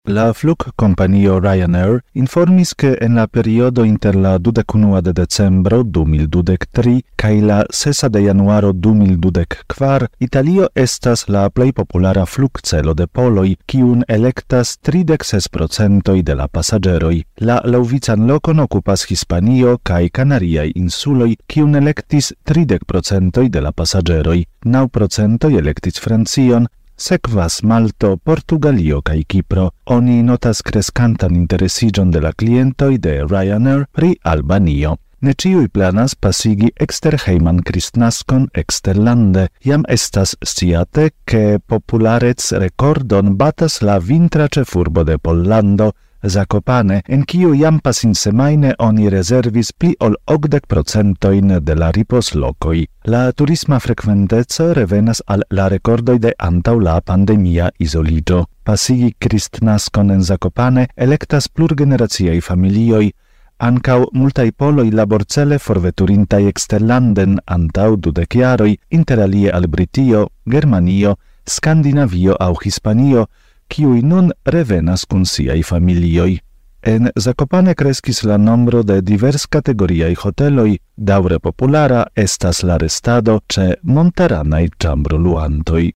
La flugkompanio Ryanair informis che en la periodo inter la 21 de decembro 2023 kai la 6 de januaro 2024 Italio estas la plej populara flugcelo de poloj, kiun elektas 36% de la pasaĝeroj. La laŭvican lokon okupas Hispanio kaj Kanariaj insuloj, kiun elektis 30% de la pasaĝeroj. 9% elektis Francion, sekvas Malto, Portugalio kaj Kipro. Oni notas kreskantan interesiĝon de la klientoj de Ryanair pri Albanio. Ne ĉiuj planas pasigi eksterhejman kristnaskon eksterlande. Jam estas sciate, ke popularec-rekordon batas la vintra ĉefurbo de Pollando, Zakopane, en kiu jam pasinsemajne oni rezervis pli ol 80% de la riposlokoj. La turisma frekventeco revenas al la rekordoj de antaŭ la pandemia izoliĝo. Pasigi kristnaskon en Zakopane elektas plurgeneraciaj familioj, ankaŭ multaj poloj laborcele forveturintaj eksterlanden antaŭ 20 jaroj, interalie al Britio, Germanio, Skandinavio aŭ Hispanio, kiuj nun revenas kun siaj familioj. En Zakopane kreskis la nombro de divers-kategoriaj hoteloj, daŭre populara estas la restado ĉe montaranaj ĉambroluantoj.